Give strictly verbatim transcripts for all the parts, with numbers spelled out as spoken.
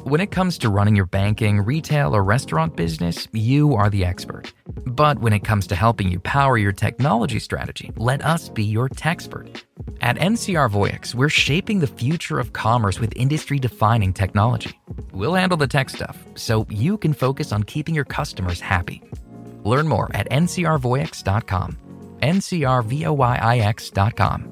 When it comes to running your banking, retail, or restaurant business, you are the expert. But when it comes to helping you power your technology strategy, let us be your techspert. At N C R Voyix, we're shaping the future of commerce with industry-defining technology. We'll handle the tech stuff, so you can focus on keeping your customers happy. Learn more at N C R voyix dot com. N C R V O Y I X dot com.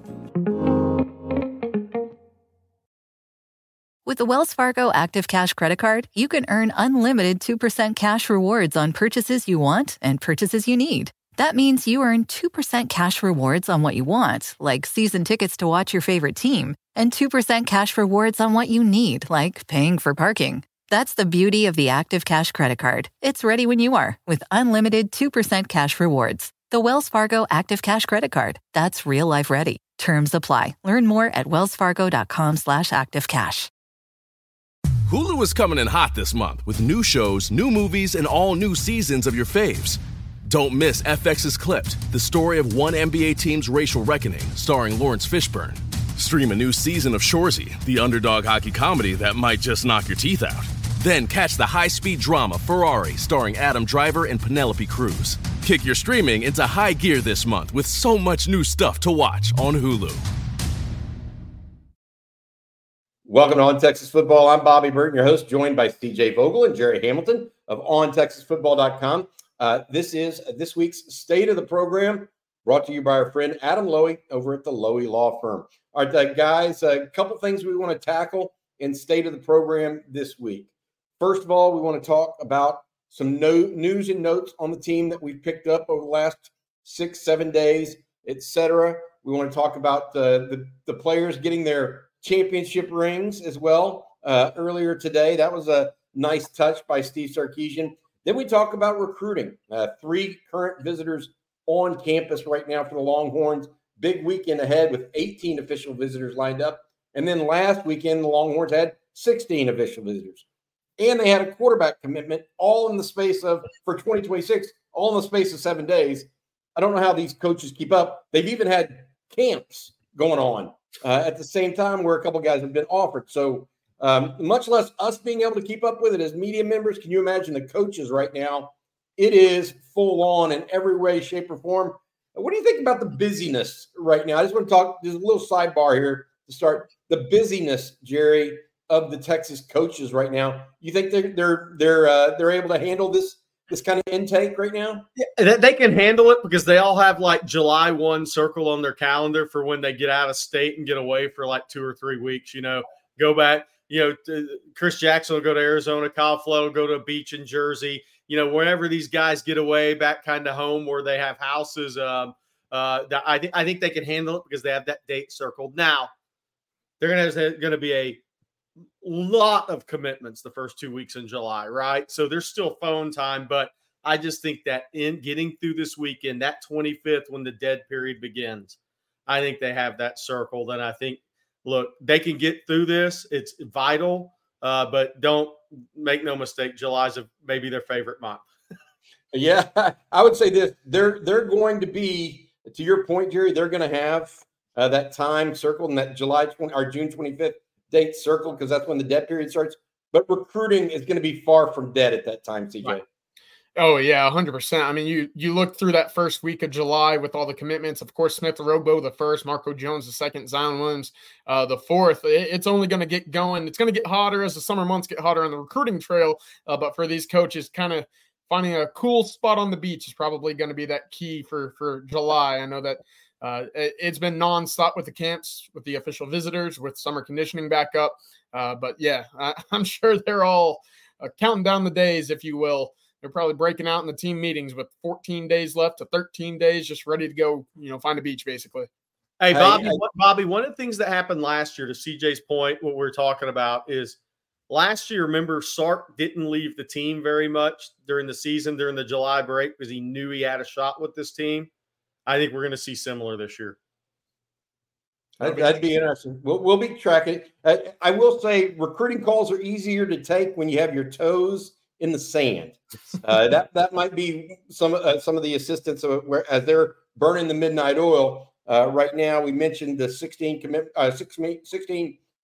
With the Wells Fargo Active Cash Credit Card, you can earn unlimited two percent cash rewards on purchases you want and purchases you need. That means you earn two percent cash rewards on what you want, like season tickets to watch your favorite team, and two percent cash rewards on what you need, like paying for parking. That's the beauty of the Active Cash Credit Card. It's ready when you are, with unlimited two percent cash rewards. The Wells Fargo Active Cash Credit Card. That's real life ready. Terms apply. Learn more at wellsfargo.com slash activecash. Hulu is coming in hot this month with new shows, new movies, and all new seasons of your faves. Don't miss F X's Clipped, the story of one N B A team's racial reckoning, starring Lawrence Fishburne. Stream a new season of Shoresy, the underdog hockey comedy that might just knock your teeth out. Then catch the high-speed drama Ferrari, starring Adam Driver and Penelope Cruz. Kick your streaming into high gear this month with so much new stuff to watch on Hulu. Welcome to On Texas Football. I'm Bobby Burton, your host, joined by C J Vogel and Jerry Hamilton of on texas football dot com. Uh, this is this week's State of the Program, brought to you by our friend Adam Lowy over at the Lowy Law Firm. All right, uh, guys, a couple things we want to tackle in State of the Program this week. First of all, we want to talk about some no, news and notes on the team that we've picked up over the last six, seven days, et cetera. We want to talk about the, the, the players getting their championship rings as well uh, earlier today. That was a nice touch by Steve Sarkisian. Then we talk about recruiting. Uh, three current visitors on campus right now for the Longhorns. Big weekend ahead with eighteen official visitors lined up. And then last weekend, the Longhorns had sixteen official visitors. And they had a quarterback commitment all in the space of, for twenty twenty-six, all in the space of seven days. I don't know how these coaches keep up. They've even had camps going on uh, at the same time where a couple guys have been offered. So um, much less us being able to keep up with it as media members, can you imagine the coaches right now? It is full on in every way, shape, or form. What do you think about the busyness right now? I just want to talk, there's a little sidebar here to start. The busyness, Jerry, of the Texas coaches right now. You think they're they're they're uh, they're able to handle this this kind of intake right now? Yeah, they can handle it because they all have like July first circle on their calendar for when they get out of state and get away for like two or three weeks. You know, go back. You know, to, Chris Jackson will go to Arizona. Kyle Flood will go to a beach in Jersey. You know, wherever these guys get away back kind of home where they have houses. Um, uh, I think I think they can handle it because they have that date circled. Now they're gonna have going to be a lot of commitments the first two weeks in July, right? So there's still phone time, but I just think that in getting through this weekend, that twenty-fifth, when the dead period begins, I think they have that circled. And I think, look, they can get through this. It's vital, uh, but don't make no mistake. July's a, maybe their favorite month. Yeah, I would say this. They're, they're going to be, to your point, Jerry, they're going to have uh, that time circled and that July twentieth or June twenty-fifth date circled because that's when the dead period starts. But recruiting is going to be far from dead at that time, C J. Right. Oh, yeah, one hundred percent. I mean, you you look through that first week of July with all the commitments. Of course, Smith Rogbo the first, Marco Jones the second, Zion Williams uh, the fourth. It, it's only going to get going. It's going to get hotter as the summer months get hotter on the recruiting trail. Uh, but for these coaches, kind of finding a cool spot on the beach is probably going to be that key for, for July. I know that Uh, it, it's been nonstop with the camps, with the official visitors, with summer conditioning back up. Uh, but yeah, I, I'm sure they're all uh, counting down the days, if you will. They're probably breaking out in the team meetings with fourteen days left to thirteen days, just ready to go, you know, find a beach basically. Hey, Bobby, hey, Bobby, one of the things that happened last year, to C J's point, what we're talking about is last year, remember, Sark didn't leave the team very much during the season, during the July break, because he knew he had a shot with this team. I think we're going to see similar this year. That'd, that'd be interesting. We'll, we'll be tracking it. I, I will say recruiting calls are easier to take when you have your toes in the sand. Uh, that that might be some uh, some of the assistants of where, as they're burning the midnight oil uh, right now. We mentioned the sixteen commit uh, sixteen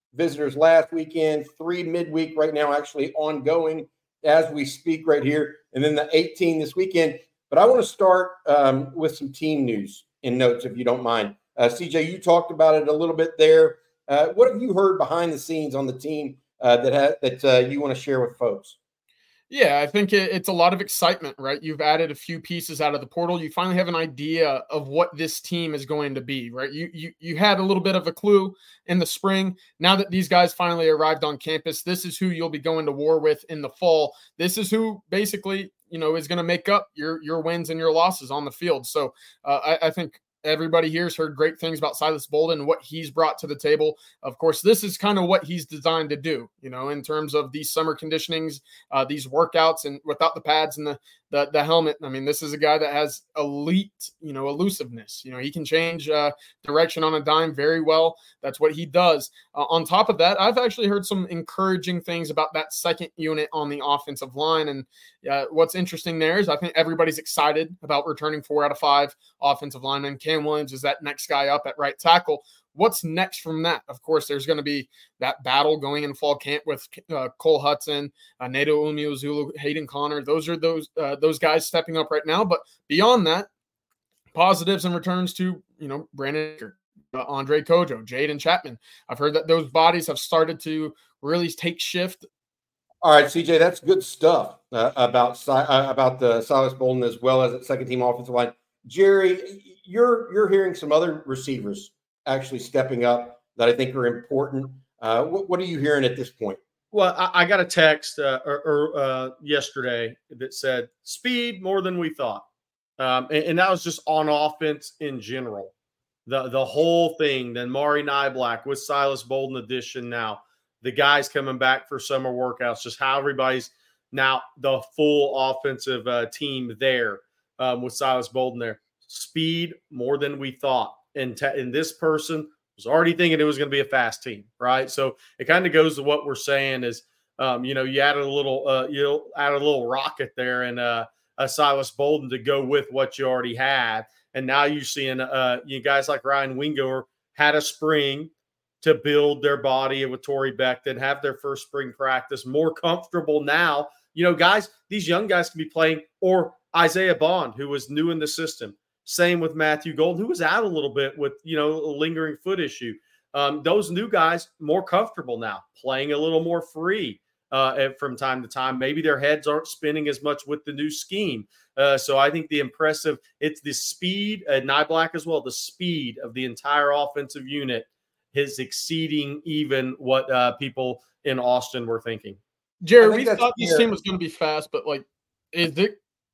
visitors last weekend, three midweek right now, actually ongoing as we speak right here, and then the eighteen this weekend. But I want to start um, with some team news and notes, if you don't mind. Uh, C J, you talked about it a little bit there. Uh, what have you heard behind the scenes on the team uh, that ha- that uh, you want to share with folks? Yeah, I think it, it's a lot of excitement, right? You've added a few pieces out of the portal. You finally have an idea of what this team is going to be, right? You you you had a little bit of a clue in the spring. Now that these guys finally arrived on campus, this is who you'll be going to war with in the fall. This is who basically, you know, is going to make up your your wins and your losses on the field. So uh, I, I think everybody here has heard great things about Silas Bolden and what he's brought to the table. Of course, this is kind of what he's designed to do, you know, in terms of these summer conditionings, uh, these workouts, and without the pads and the, the the helmet. I mean, this is a guy that has elite, you know, elusiveness. You know, he can change uh, direction on a dime very well. That's what he does. Uh, on top of that, I've actually heard some encouraging things about that second unit on the offensive line. And uh, what's interesting there is I think everybody's excited about returning four out of five offensive linemen. Cam Williams is that next guy up at right tackle. What's next from that? Of course, there's going to be that battle going in fall camp with uh, Cole Hudson, uh, Nato Umeozulu, Hayden Connor. Those are those uh, those guys stepping up right now. But beyond that, positives and returns to, you know, Brandon, uh, Andre Kojo, Jaden Chapman. I've heard that those bodies have started to really take shift. All right, C J, that's good stuff uh, about uh, about the Silas Bolden as well as at second team offensive line. Jerry, you're you're hearing some other receivers actually stepping up that I think are important. Uh, what, what are you hearing at this point? Well, I, I got a text uh, or, or, uh, yesterday that said speed more than we thought, um, and, and that was just on offense in general. The the whole thing. Then Mari Nyblack with Silas Bolden addition now. The guys coming back for summer workouts, just how everybody's now the full offensive uh, team there um, with Silas Bolden there. Speed more than we thought. And, te- and this person was already thinking it was going to be a fast team, right? So it kind of goes to what we're saying is, um, you know, you added a little, uh, you know, added a little rocket there and uh, a Silas Bolden to go with what you already had. And now you're seeing uh, you guys like Ryan Wingover had a spring to build their body with Torrey Beckton, have their first spring practice, more comfortable now. You know, guys, these young guys can be playing, or Isaiah Bond, who was new in the system. Same with Matthew Golden, who was out a little bit with, you know, a lingering foot issue. Um, those new guys more comfortable now, playing a little more free uh, from time to time. Maybe their heads aren't spinning as much with the new scheme. Uh, so I think the impressive, it's the speed, uh, Nyblack as well, the speed of the entire offensive unit is exceeding even what uh, people in Austin were thinking. Jerry, we thought this team was going to be fast, but like, is it?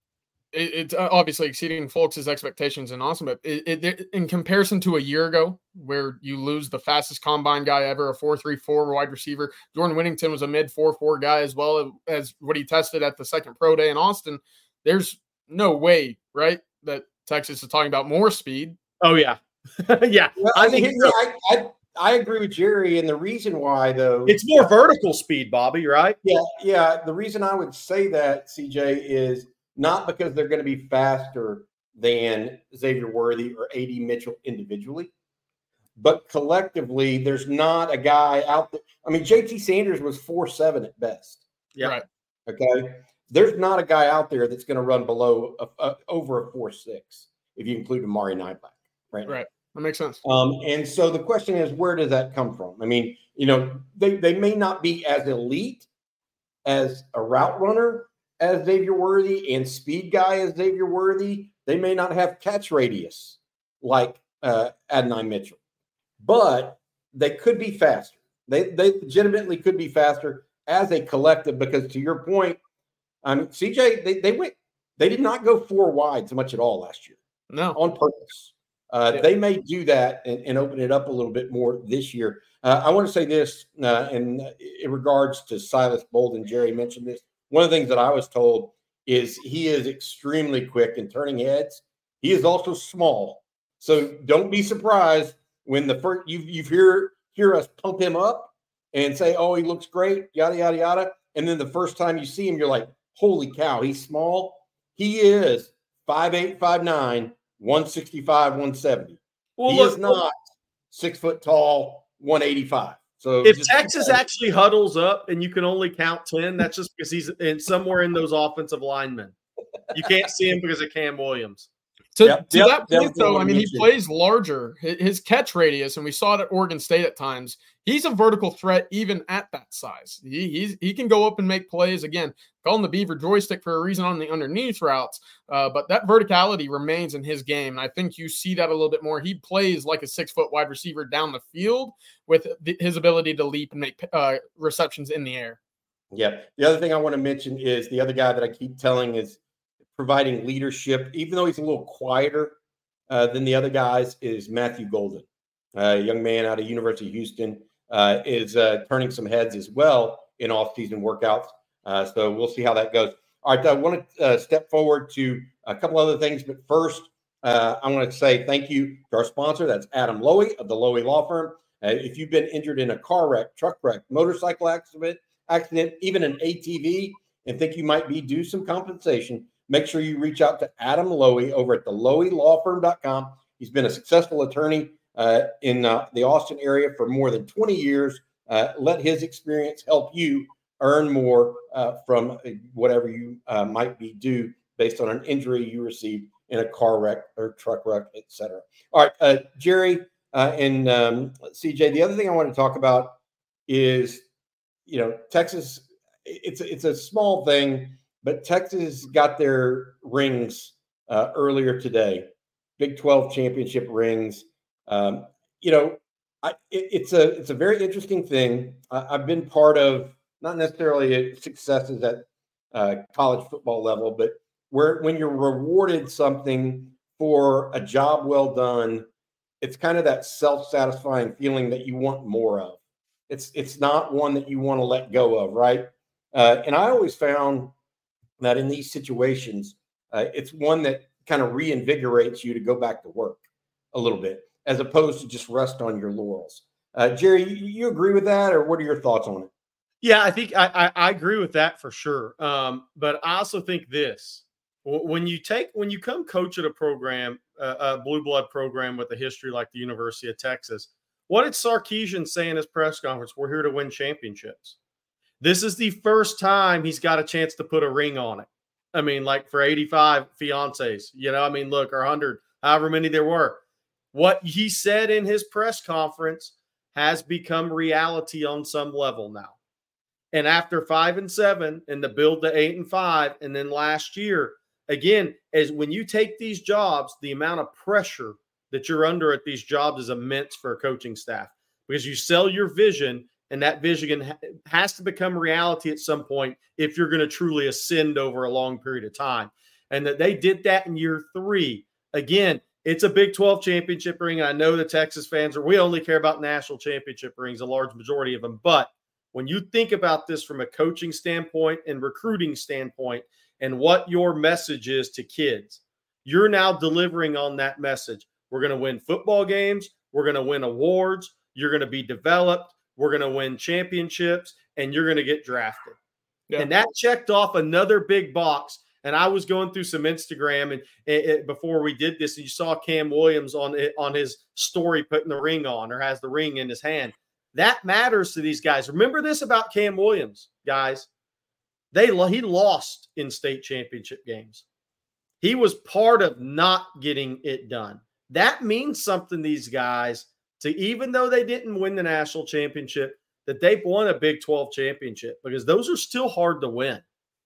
It's obviously exceeding folks' expectations in Austin, but it, it, in comparison to a year ago, where you lose the fastest combine guy ever, a four three four wide receiver, Jordan Whittington was a mid four four guy as well as what he tested at the second pro day in Austin. There's no way, right, that Texas is talking about more speed. Oh yeah, yeah. Well, I, I think yeah, I, I I agree with Jerry, and the reason why though it's more vertical speed, Bobby, right? Yeah, yeah. The reason I would say that, C J, is not because they're going to be faster than Xavier Worthy or A D Mitchell individually, but collectively, there's not a guy out there. I mean, J T Sanders was four seven at best. Yeah. Right. Okay. There's not a guy out there that's going to run below a, a, over a four six if you include Amari Nyblack. Right. Right. That makes sense. Um, and so the question is, where does that come from? I mean, you know, they, they may not be as elite as a route runner as Xavier Worthy and speed guy as Xavier Worthy. They may not have catch radius like uh, Adonai Mitchell, but they could be faster. They they legitimately could be faster as a collective because, to your point, um, C J, they, they went, they did not go four wide so much at all last year. No, on purpose. Uh, yeah. They may do that and, and open it up a little bit more this year. Uh, I want to say this uh, in, in regards to Silas Bolden. Jerry mentioned this. One of the things that I was told is he is extremely quick in turning heads. He is also small. So don't be surprised when the first you you hear hear us pump him up and say, oh, he looks great, yada, yada, yada. And then the first time you see him, you're like, holy cow, he's small. He is five eight, five nine, one sixty-five, one seventy. Well, he look, is not six foot tall, one eighty-five. So if just, Texas actually huddles up and you can only count ten, that's just because he's in somewhere in those offensive linemen. You can't see him because of Cam Williams. To, yep, to yep, that point, though, I mean, he plays larger. His catch radius, and we saw it at Oregon State at times, he's a vertical threat even at that size. He he's, he can go up and make plays. Again, call him the Beaver joystick for a reason on the underneath routes, uh, but that verticality remains in his game, and I think you see that a little bit more. He plays like a six-foot wide receiver down the field with the, his ability to leap and make uh, receptions in the air. Yeah. The other thing I want to mention is the other guy that I keep telling is providing leadership, even though he's a little quieter uh, than the other guys, is Matthew Golden, a young man out of University of Houston, uh, is uh, turning some heads as well in off-season workouts. Uh, so we'll see how that goes. All right, I want to uh, step forward to a couple other things, but first, uh, I want to say thank you to our sponsor. That's Adam Lowy of the Lowy Law Firm. Uh, if you've been injured in a car wreck, truck wreck, motorcycle accident, accident, even an A T V, and think you might be due some compensation, make sure you reach out to Adam Lowy over at the lowy law firm dot com. He's been a successful attorney uh, in uh, the Austin area for more than twenty years. Uh, let his experience help you earn more uh, from whatever you uh, might be due based on an injury you received in a car wreck or truck wreck, et cetera. All right, uh, Jerry uh, and um, C J, the other thing I want to talk about is, you know, Texas, it's, it's a small thing, but Texas got their rings uh, earlier today, Big twelve championship rings. Um, you know, I, it, it's a it's a very interesting thing. I, I've been part of not necessarily successes at uh, college football level, but where when you're rewarded something for a job well done, it's kind of that self-satisfying feeling that you want more of. It's it's not one that you want to let go of, right? Uh, and I always found that in these situations, uh, it's one that kind of reinvigorates you to go back to work a little bit, as opposed to just rest on your laurels. Uh, Jerry, you, you agree with that, or what are your thoughts on it? Yeah, I think I, I, I agree with that for sure. Um, but I also think this: when you take when you come coach at a program, uh, a blue blood program with a history like the University of Texas, what did Sarkisian say in his press conference? We're here to win championships. This is the first time he's got a chance to put a ring on it. I mean, like for eighty-five fiancés, you know, I mean, look, or one hundred, however many there were. What he said in his press conference has become reality on some level now. And after five and seven and the build to eight and five, and then last year, again, as when you take these jobs, the amount of pressure that you're under at these jobs is immense for a coaching staff, because you sell your vision, and that vision has to become reality at some point if you're going to truly ascend over a long period of time. And that they did that in year three. Again, it's a Big twelve championship ring. I know the Texas fans are, we only care about national championship rings, a large majority of them. But when you think about this from a coaching standpoint and recruiting standpoint and what your message is to kids, you're now delivering on that message. We're going to win football games. We're going to win awards. You're going to be developed. We're going to win championships, and you're going to get drafted. Yeah. And that checked off another big box. And I was going through some Instagram and it, it, before we did this, and you saw Cam Williams on it, on his story putting the ring on, or has the ring in his hand. That matters to these guys. Remember this about Cam Williams, guys. They he lost in state championship games. He was part of not getting it done. That means something to these guys, to even though they didn't win the national championship, that they've won a Big twelve championship, because those are still hard to win.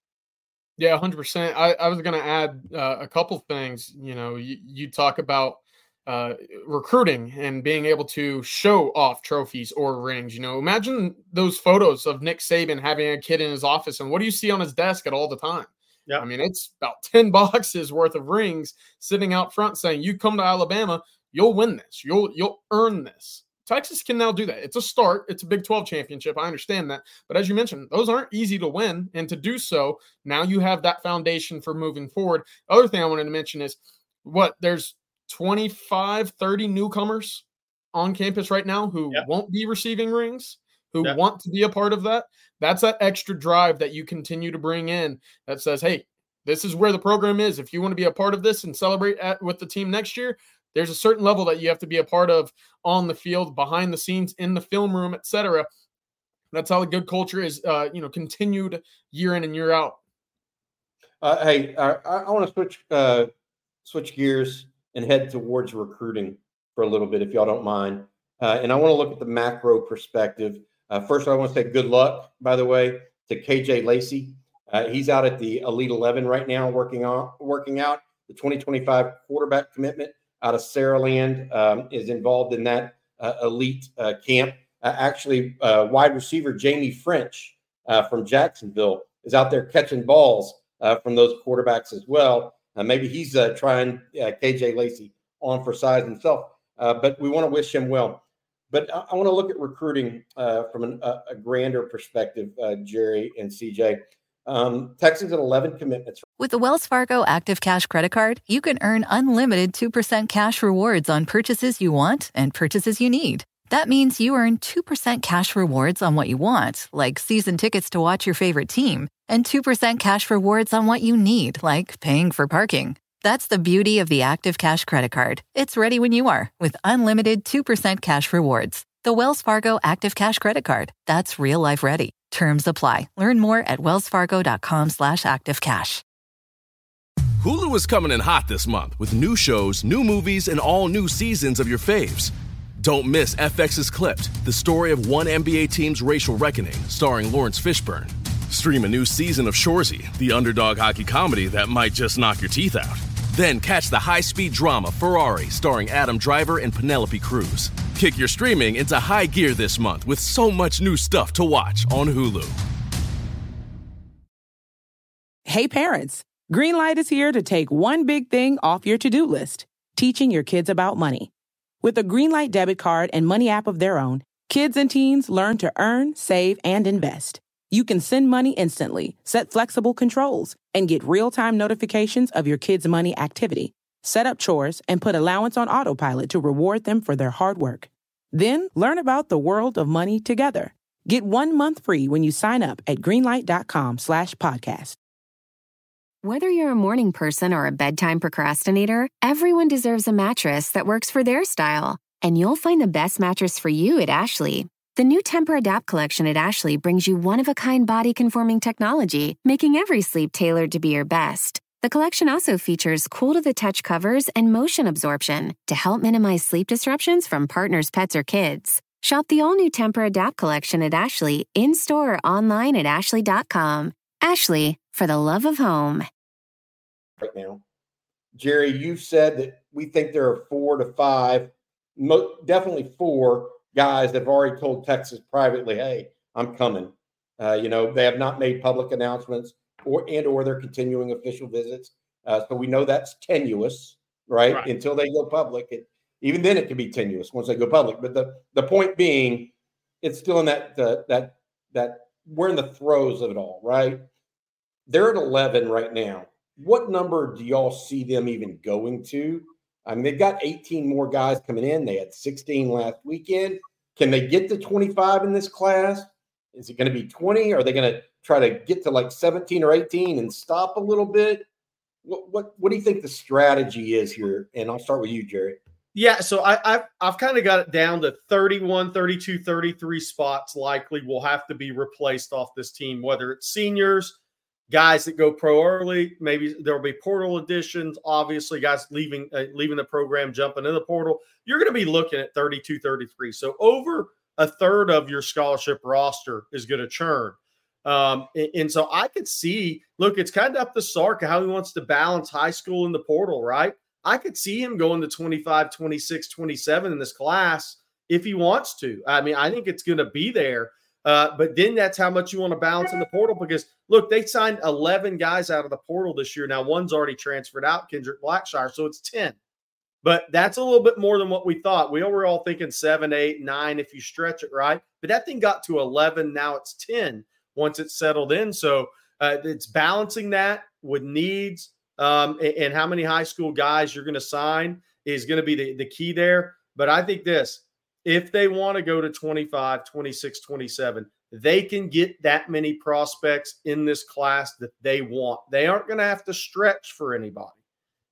Yeah, one hundred percent. I, I was going to add uh, a couple things. You know, you, you talk about uh, recruiting and being able to show off trophies or rings. You know, imagine those photos of Nick Saban having a kid in his office, and what do you see on his desk at all the time? Yeah, I mean, it's about ten boxes worth of rings sitting out front saying, you come to Alabama, you'll win this. You'll you'll earn this. Texas can now do that. It's a start. It's a Big twelve championship. I understand that. But as you mentioned, those aren't easy to win. And to do so, now you have that foundation for moving forward. The other thing I wanted to mention is what there's twenty-five, thirty newcomers on campus right now who yep. won't be receiving rings, who yep. want to be a part of that. That's that extra drive that you continue to bring in that says, hey, this is where the program is. If you want to be a part of this and celebrate at, with the team next year, There's a certain level that you have to be a part of on the field, behind the scenes, in the film room, et cetera. That's how a good culture is, uh, you know, continued year in and year out. Uh, hey, I, I want to switch uh, switch gears and head towards recruiting for a little bit, if y'all don't mind. Uh, and I want to look at the macro perspective. Uh, first, I want to say good luck, by the way, to K J Lacey. Uh, he's out at the Elite eleven right now, working on working out the twenty twenty-five quarterback commitment out of Saraland. Um, is involved in that uh, elite uh, camp. Uh, actually, uh, wide receiver Jamie French uh, from Jacksonville is out there catching balls uh, from those quarterbacks as well. Uh, maybe he's uh, trying uh, K J Lacey on for size himself, uh, but we want to wish him well. But I, I want to look at recruiting uh, from an, a, a grander perspective, uh, Jerry and C J. Um, Texans at eleven commitments. With the Wells Fargo Active Cash Credit Card, you can earn unlimited two percent cash rewards on purchases you want and purchases you need. That means you earn two percent cash rewards on what you want, like season tickets to watch your favorite team, and two percent cash rewards on what you need, like paying for parking. That's the beauty of the Active Cash Credit Card. It's ready when you are, with unlimited two percent cash rewards. The Wells Fargo Active Cash Credit Card. That's real life ready. Terms apply. Learn more at wellsfargo.com slash activecash. Hulu is coming in hot this month with new shows, new movies, and all new seasons of your faves. Don't miss F X's Clipped, the story of one N B A team's racial reckoning, starring Lawrence Fishburne. Stream a new season of Shoresy, the underdog hockey comedy that might just knock your teeth out. Then catch the high-speed drama Ferrari, starring Adam Driver and Penelope Cruz. Kick your streaming into high gear this month with so much new stuff to watch on Hulu. Hey parents, Greenlight is here to take one big thing off your to-do list, teaching your kids about money. With a Greenlight debit card and money app of their own, kids and teens learn to earn, save, and invest. You can send money instantly, set flexible controls, and get real-time notifications of your kids' money activity. Set up chores and put allowance on autopilot to reward them for their hard work. Then learn about the world of money together. Get one month free when you sign up at greenlight.com slash podcast. Whether you're a morning person or a bedtime procrastinator, everyone deserves a mattress that works for their style. And you'll find the best mattress for you at Ashley. The new Temper-Adapt collection at Ashley brings you one-of-a-kind body-conforming technology, making every sleep tailored to be your best. The collection also features cool-to-the-touch covers and motion absorption to help minimize sleep disruptions from partners, pets, or kids. Shop the all-new Temper-Adapt collection at Ashley, in-store or online at ashley dot com. Ashley, for the love of home. Right now, Jerry, you said that we think there are four to five, mo- definitely four guys that have already told Texas privately, hey, I'm coming. Uh, you know, they have not made public announcements or and or they're continuing official visits. Uh, so we know that's tenuous, right? right. Until they go public. It, even then it can be tenuous once they go public. But the, the point being, it's still in that, uh, that, that we're in the throes of it all, right? They're at eleven right now. What number do y'all see them even going to? I mean, they've got eighteen more guys coming in. They had sixteen last weekend. Can they get to twenty-five in this class? Is it going to be twenty? Are they going to try to get to like seventeen or eighteen and stop a little bit? What what what do you think the strategy is here? And I'll start with you, Jerry. Yeah, so I, I've, I've kind of got it down to thirty-one, thirty-two, thirty-three spots likely will have to be replaced off this team, whether it's seniors, guys that go pro early, maybe there'll be portal additions, obviously guys leaving uh, leaving the program, jumping in the portal. You're going to be looking at thirty-two, thirty-three. So over a third of your scholarship roster is going to churn. Um, and, and so I could see, look, it's kind of up to Sark how he wants to balance high school in the portal, right? I could see him going to twenty-five, twenty-six, twenty-seven in this class if he wants to. I mean, I think it's going to be there. Uh, but then that's how much you want to balance in the portal because, look, they signed eleven guys out of the portal this year. Now, one's already transferred out, Kendrick Blackshire, so it's ten. But that's a little bit more than what we thought. We were all thinking seven, eight, nine if you stretch it, right? But that thing got to eleven. Now it's ten once it's settled in. So uh, it's balancing that with needs um, and, and how many high school guys you're going to sign is going to be the, the key there. But I think this, if they want to go to twenty-five, twenty-six, twenty-seven, they can get that many prospects in this class that they want. They aren't going to have to stretch for anybody.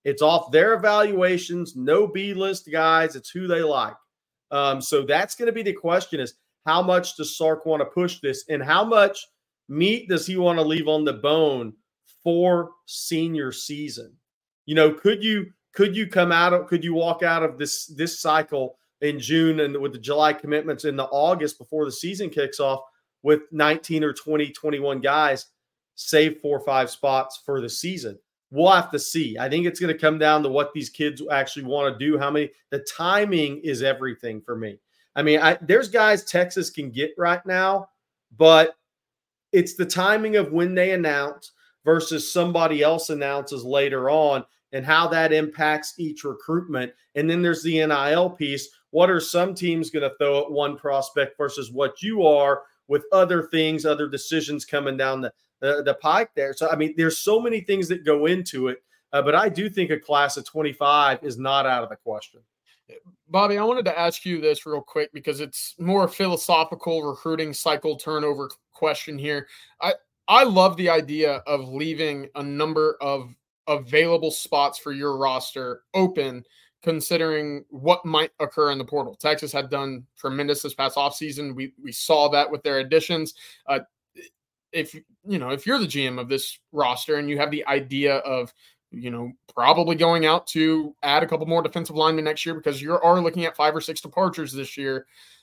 It's off their evaluations, no B-list guys. It's who they like. Um, so that's going to be the question is how much does Sark want to push this and how much meat does he want to leave on the bone for senior season? You know, could you could you come out of could you walk out of this this cycle in June and with the July commitments in the August before the season kicks off with nineteen or twenty, twenty-one guys, save four or five spots for the season? We'll have to see. I think it's going to come down to what these kids actually want to do. How many, the timing is everything for me. I mean, I, there's guys Texas can get right now, but it's the timing of when they announce versus somebody else announces later on and how that impacts each recruitment. And then there's the N I L piece. What are some teams going to throw at one prospect versus what you are with other things, other decisions coming down the The, the pike there. So, I mean, there's so many things that go into it, uh, but I do think a class of twenty-five is not out of the question. Bobby, I wanted to ask you this real quick because it's more philosophical recruiting cycle turnover question here. I, I love the idea of leaving a number of available spots for your roster open considering what might occur in the portal. Texas had done tremendous this past offseason. We, we saw that with their additions. Uh, If you know, if you're the G M of this roster and you have the idea of, you know, probably going out to add a couple more defensive linemen next year because you are looking at five or six departures this year,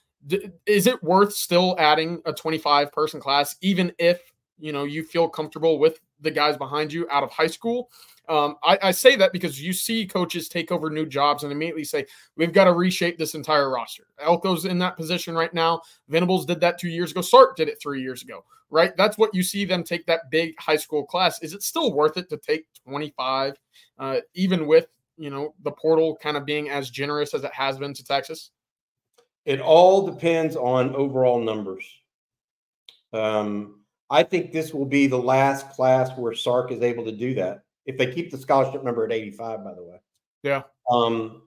is it worth still adding a twenty-five person class, even if, you know, you feel comfortable with the guys behind you out of high school? Um, I, I say that because you see coaches take over new jobs and immediately say, we've got to reshape this entire roster. Elko's in that position right now. Venables did that two years ago. Sark did it three years ago, right? That's what you see them take that big high school class. Is it still worth it to take twenty-five, uh, even with, you know, the portal kind of being as generous as it has been to Texas? It all depends on overall numbers. Um, I think this will be the last class where Sark is able to do that. If they keep the scholarship number at eighty-five, by the way. Yeah. Um,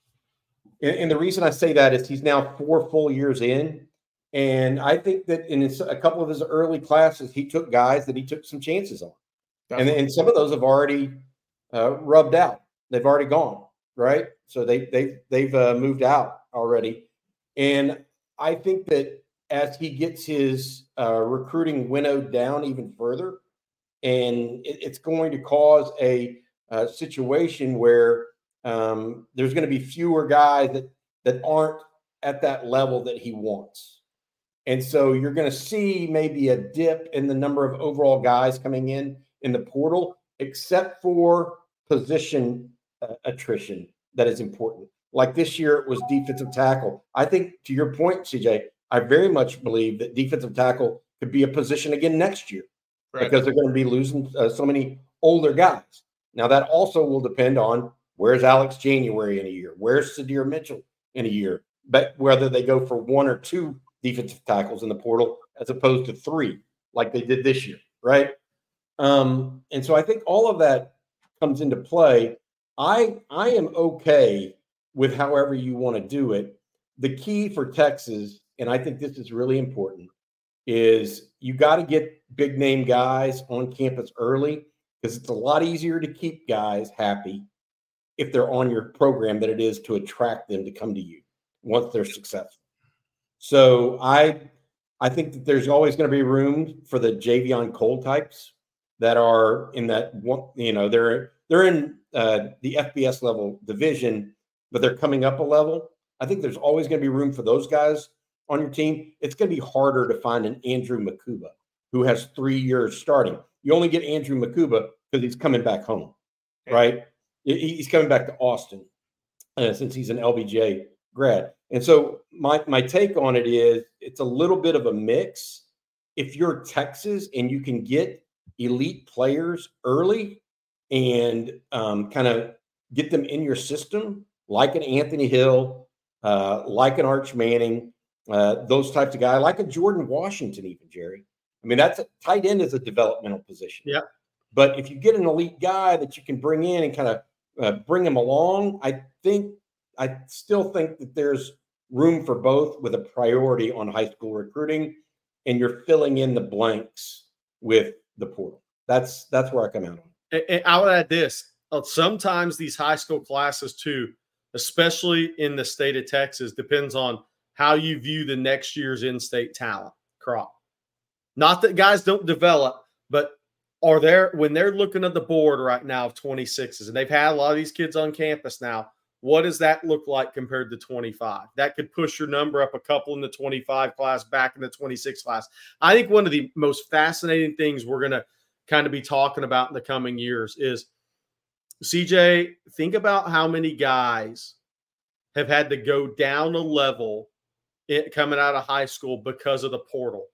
and, and the reason I say that is he's now four full years in. And I think that in his, a couple of his early classes, he took guys that he took some chances on. And, and some of those have already uh, rubbed out. They've already gone, right? So they, they, they've uh, moved out already. And I think that as he gets his uh, recruiting winnowed down even further, and it, it's going to cause a, a situation where um, there's going to be fewer guys that, that aren't at that level that he wants. And so you're going to see maybe a dip in the number of overall guys coming in in the portal, except for position uh, attrition that is important. Like this year, it was defensive tackle. I think, to your point, C J, I very much believe that defensive tackle could be a position again next year. Right. Because they're going to be losing uh, so many older guys. Now, that also will depend on where's Alex January in a year, where's Sadir Mitchell in a year, but whether they go for one or two defensive tackles in the portal as opposed to three like they did this year, right? Um, and so I think all of that comes into play. I I am okay with however you want to do it. The key for Texas, and I think this is really important, is you got to get big name guys on campus early because it's a lot easier to keep guys happy if they're on your program than it is to attract them to come to you once they're successful. So I I think that there's always going to be room for the Javion Cole types that are in that one, you know, they're they're in uh, the F B S level division, but they're coming up a level. I think there's always going to be room for those guys on your team. It's going to be harder to find an Andrew Makuba who has three years starting. You only get Andrew Makuba because he's coming back home, right? He's coming back to Austin uh, since he's an L B J grad. And so my, my take on it is it's a little bit of a mix. If you're Texas and you can get elite players early and um, kind of get them in your system, like an Anthony Hill, uh, like an Arch Manning, uh, those types of guys, like a Jordan Washington even, Jerry. I mean, that's a tight end is a developmental position. Yeah. But if you get an elite guy that you can bring in and kind of uh, bring him along, I think I still think that there's room for both with a priority on high school recruiting, and you're filling in the blanks with the portal. That's that's where I come out on. And I would add this. uh, sometimes these high school classes too, especially in the state of Texas, depends on how you view the next year's in-state talent crop. Not that guys don't develop, but are there, when they're looking at the board right now of twenty-sixes, and they've had a lot of these kids on campus now, what does that look like compared to twenty-five? That could push your number up a couple in the twenty-five class, back in the twenty-six class. I think one of the most fascinating things we're going to kind of be talking about in the coming years is, C J, think about how many guys have had to go down a level it, coming out of high school because of the portal.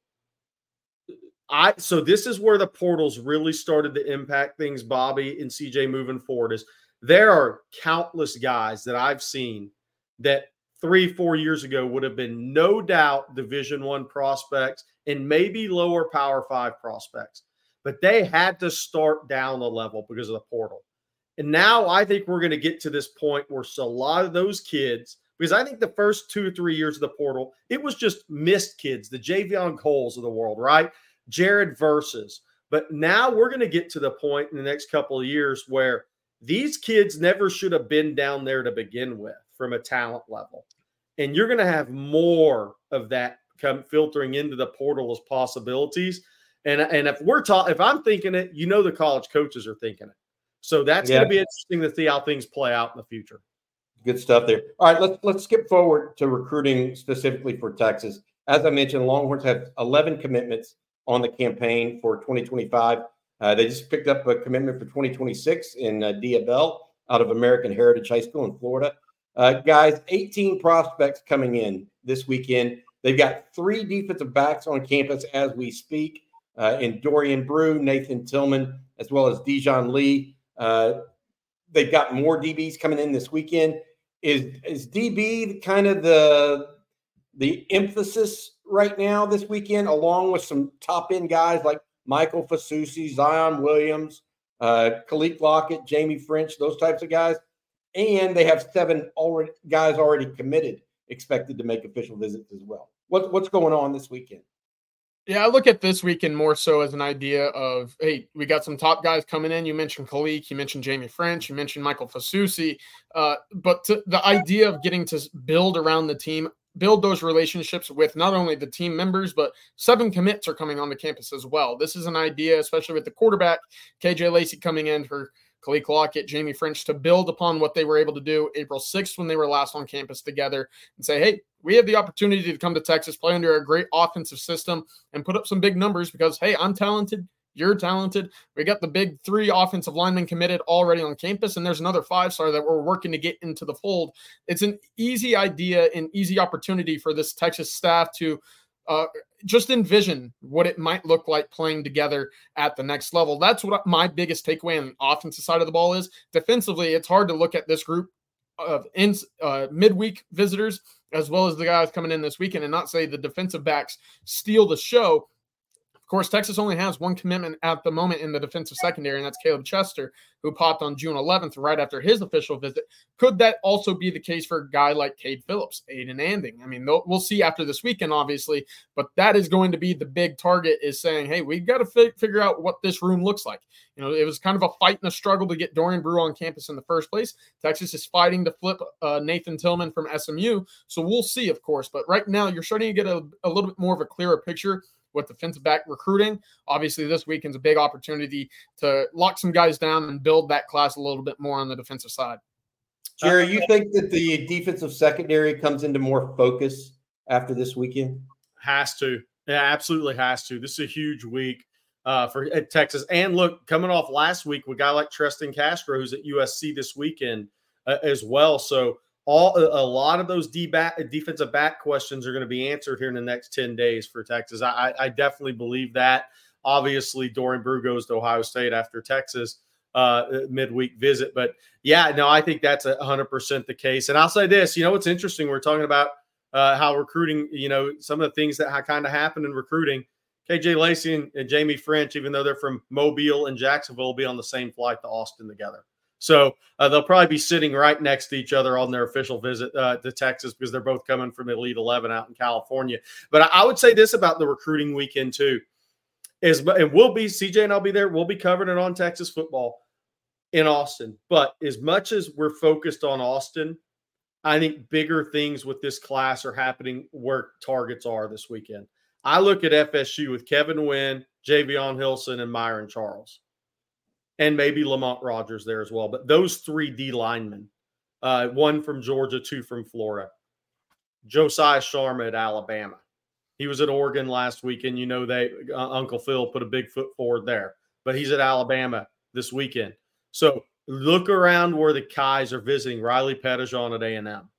I so this is where the portals really started to impact things, Bobby and C J, moving forward. Is there are countless guys that I've seen that three, four years ago would have been no doubt Division One prospects and maybe lower Power Five prospects, but they had to start down a level because of the portal. And now I think we're going to get to this point where so a lot of those kids, because I think the first two or three years of the portal, it was just missed kids, the Javion Coles of the world, right? Jared Verses. But now we're going to get to the point in the next couple of years where these kids never should have been down there to begin with from a talent level. And you're going to have more of that come filtering into the portal as possibilities. And, and if we're talking, if I'm thinking it, you know, the college coaches are thinking it. So that's yeah. going to be interesting to see how things play out in the future. Good stuff there. All right, let's let's skip forward to recruiting specifically for Texas. As I mentioned, Longhorns have eleven commitments on the campaign for twenty twenty-five. Uh, they just picked up a commitment for twenty twenty-six in uh, Diabel out of American Heritage High School in Florida. Uh, guys, eighteen prospects coming in this weekend. They've got three defensive backs on campus as we speak, uh, in Dorian Brew, Nathan Tillman, as well as Dijon Lee. Uh, they've got more D Bs coming in this weekend. Is is D B kind of the the emphasis right now this weekend, along with some top-end guys like Michael Fasusi, Zion Williams, uh, Kalik Lockett, Jamie French, those types of guys? And they have seven already guys already committed, expected to make official visits as well. What, what's going on this weekend? Yeah, I look at this weekend more so as an idea of, hey, we got some top guys coming in. You mentioned Kalik, you mentioned Jamie French, you mentioned Michael Fasusi. Uh, but to, the idea of getting to build around the team, build those relationships with not only the team members, but seven commits are coming on the campus as well. This is an idea, especially with the quarterback, K J Lacey, coming in for Kalik Lockett, Jamie French, to build upon what they were able to do April sixth when they were last on campus together and say, hey, we have the opportunity to come to Texas, play under a great offensive system, and put up some big numbers because, hey, I'm talented, you're talented. We got the big three offensive linemen committed already on campus, and there's another five-star that we're working to get into the fold. It's an easy idea, an easy opportunity for this Texas staff to uh, just envision what it might look like playing together at the next level. That's what my biggest takeaway on the offensive side of the ball is. Defensively, it's hard to look at this group of in, uh, midweek visitors as well as the guys coming in this weekend and not say the defensive backs steal the show. Of course, Texas only has one commitment at the moment in the defensive secondary, and that's Caleb Chester, who popped on June eleventh right after his official visit. Could that also be the case for a guy like Cade Phillips, Aiden Anding? I mean, we'll see after this weekend, obviously, but that is going to be the big target, is saying, hey, we've got to fi- figure out what this room looks like. You know, it was kind of a fight and a struggle to get Dorian Brew on campus in the first place. Texas is fighting to flip uh, Nathan Tillman from S M U, so we'll see, of course. But right now, you're starting to get a, a little bit more of a clearer picture with defensive back recruiting. Obviously, this weekend's a big opportunity to lock some guys down and build that class a little bit more on the defensive side. Jerry, you think that the defensive secondary comes into more focus after this weekend? Has to. Yeah, absolutely has to. This is a huge week uh, for at Texas. And look, coming off last week with a guy like Treston Castro, who's at U S C this weekend uh, as well. So all a lot of those D-back, defensive back questions are going to be answered here in the next ten days for Texas. I, I definitely believe that. Obviously, Dorian Brew goes to Ohio State after Texas uh, midweek visit. But, yeah, no, I think that's one hundred percent the case. And I'll say this, you know, what's interesting, we're talking about uh, how recruiting, you know, some of the things that kind of happened in recruiting. K J Lacey and, and Jamie French, even though they're from Mobile and Jacksonville, will be on the same flight to Austin together. So uh, they'll probably be sitting right next to each other on their official visit uh, to Texas because they're both coming from Elite eleven out in California. But I, I would say this about the recruiting weekend too, is and we'll be, C J and I'll be there, we'll be covering it on Texas football. in Austin. But as much as we're focused on Austin, I think bigger things with this class are happening where targets are this weekend. I look at F S U with Kevin Wynn, Javion Hilson, and Myron Charles, and maybe Lamont Rogers there as well. But those three D linemen, uh, one from Georgia, two from Florida. Josiah Sharma at Alabama. He was at Oregon last weekend. You know, they uh, Uncle Phil put a big foot forward there, but he's at Alabama this weekend. So look around where the Kais are visiting. Riley Pettijohn at A and M.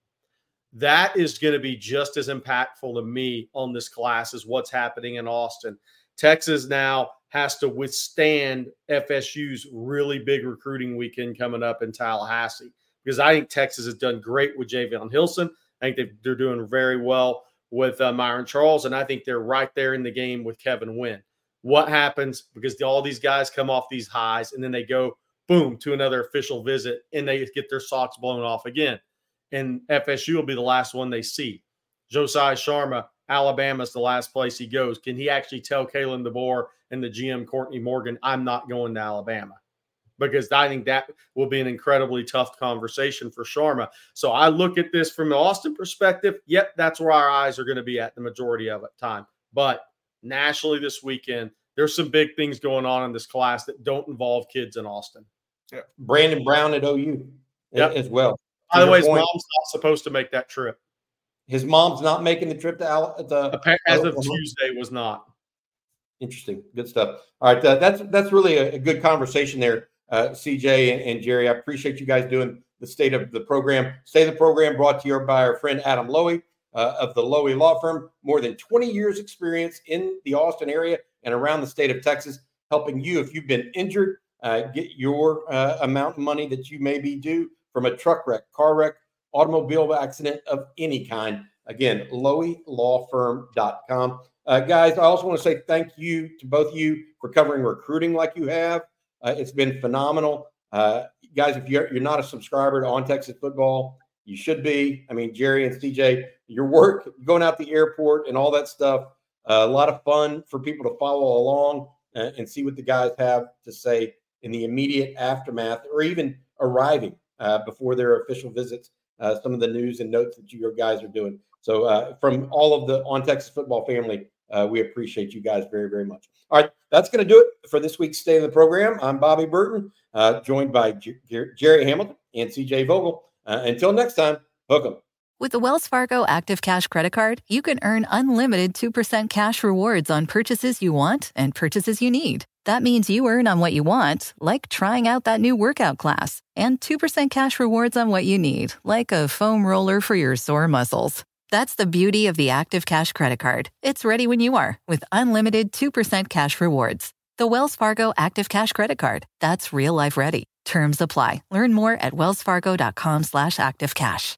That is going to be just as impactful to me on this class as what's happening in Austin. Texas now has to withstand F S U's really big recruiting weekend coming up in Tallahassee, because I think Texas has done great with Javion Hilson. I think they've, they're doing very well with uh, Myron Charles, and I think they're right there in the game with Kevin Wynn. What happens, because the, all these guys come off these highs, and then they go, boom, to another official visit, and they get their socks blown off again. And F S U will be the last one they see. Josiah Sharma, Alabama's the last place he goes. Can he actually tell Kalen DeBoer and the G M Courtney Morgan, I'm not going to Alabama? Because I think that will be an incredibly tough conversation for Sharma. So I look at this from the Austin perspective. Yep, that's where our eyes are going to be at the majority of the time. But nationally this weekend, there's some big things going on in this class that don't involve kids in Austin. Yeah. Brandon Brown at O U yep. as well. By the way, his mom's not supposed to make that trip. His mom's not making the trip to Al- the as of Tuesday was not. Interesting, good stuff. All right, uh, that's that's really a, a good conversation there, uh, C J and, and Jerry. I appreciate you guys doing the state of the program. State of the program brought to you by our friend Adam Lowy uh, of the Lowy Law Firm. More than twenty years experience in the Austin area and around the state of Texas, helping you if you've been injured, uh, get your uh, amount of money that you may be due from a truck wreck, car wreck, automobile accident of any kind. Again, lowy law firm dot com. Uh, guys, I also want to say thank you to both of you for covering recruiting like you have. Uh, it's been phenomenal. Uh, guys, if you're, you're not a subscriber to On Texas Football, you should be. I mean, Jerry and C J, your work, going out the airport and all that stuff, uh, a lot of fun for people to follow along and, and see what the guys have to say in the immediate aftermath or even arriving uh, before their official visits. Uh, some of the news and notes that you guys are doing. So uh, from all of the On Texas Football family, uh, we appreciate you guys very, very much. All right, that's going to do it for this week's State of the Program. I'm Bobby Burton, uh, joined by J- J- Jerry Hamilton and C J Vogel. Uh, until next time, hook 'em. With the Wells Fargo Active Cash Credit Card, you can earn unlimited two percent cash rewards on purchases you want and purchases you need. That means you earn on what you want, like trying out that new workout class, and two percent cash rewards on what you need, like a foam roller for your sore muscles. That's the beauty of the Active Cash Credit Card. It's ready when you are with unlimited two percent cash rewards. The Wells Fargo Active Cash Credit Card. That's real life ready. Terms apply. Learn more at wellsfargo.com slash activecash.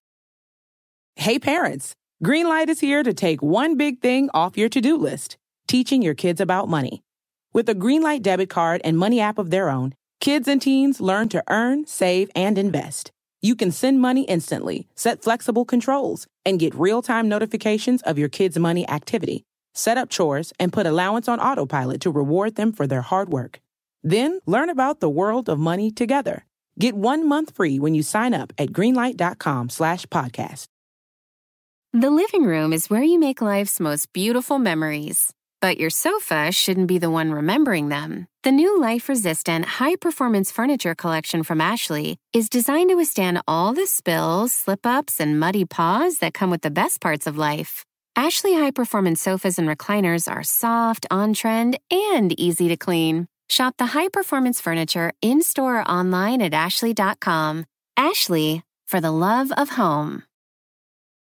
Hey parents, Greenlight is here to take one big thing off your to-do list, teaching your kids about money. With a Greenlight debit card and money app of their own, kids and teens learn to earn, save, and invest. You can send money instantly, set flexible controls, and get real-time notifications of your kids' money activity. Set up chores and put allowance on autopilot to reward them for their hard work. Then learn about the world of money together. Get one month free when you sign up at greenlight.com slash podcast. The living room is where you make life's most beautiful memories. But your sofa shouldn't be the one remembering them. The new life-resistant, high-performance furniture collection from Ashley is designed to withstand all the spills, slip-ups, and muddy paws that come with the best parts of life. Ashley high-performance sofas and recliners are soft, on-trend, and easy to clean. Shop the high-performance furniture in-store or online at ashley dot com. Ashley, for the love of home.